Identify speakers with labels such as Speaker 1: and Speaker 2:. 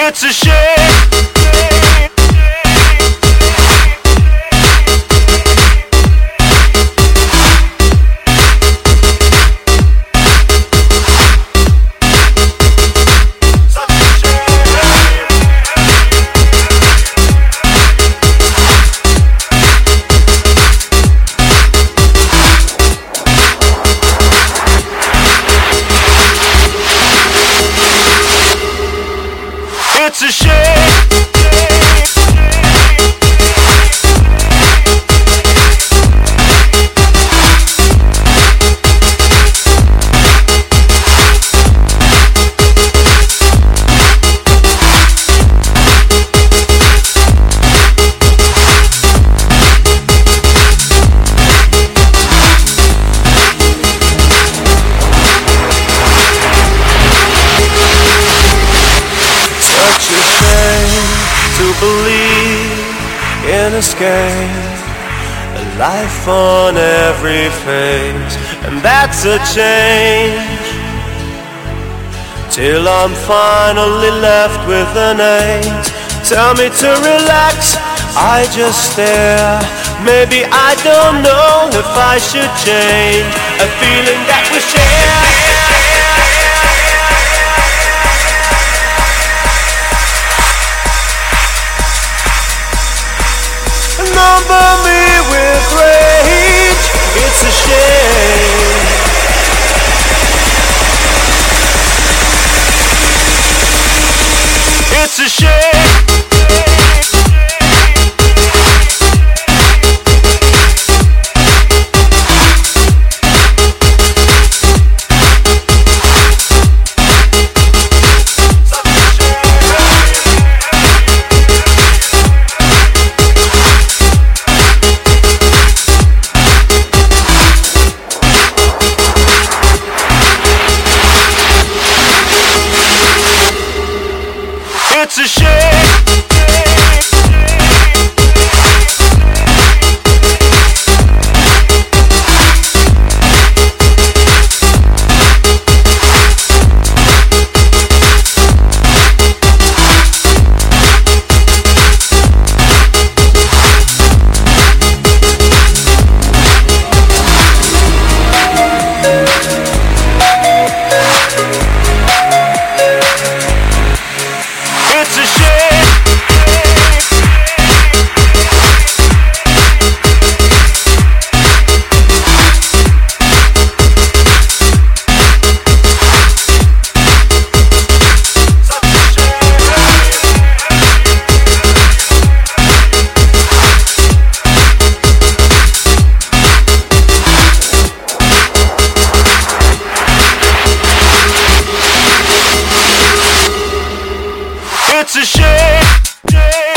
Speaker 1: It's a shame. It's a shame.
Speaker 2: Such a shame to believe in escape, a life on every face, and that's a change. Till I'm finally left with an eight. Tell me to relax, I just stare. Maybe I don't know if I should change a feeling that we share. Number me with rage. It's a shame.
Speaker 1: It's a shame. It's a shame. It's a shame. It's a shame.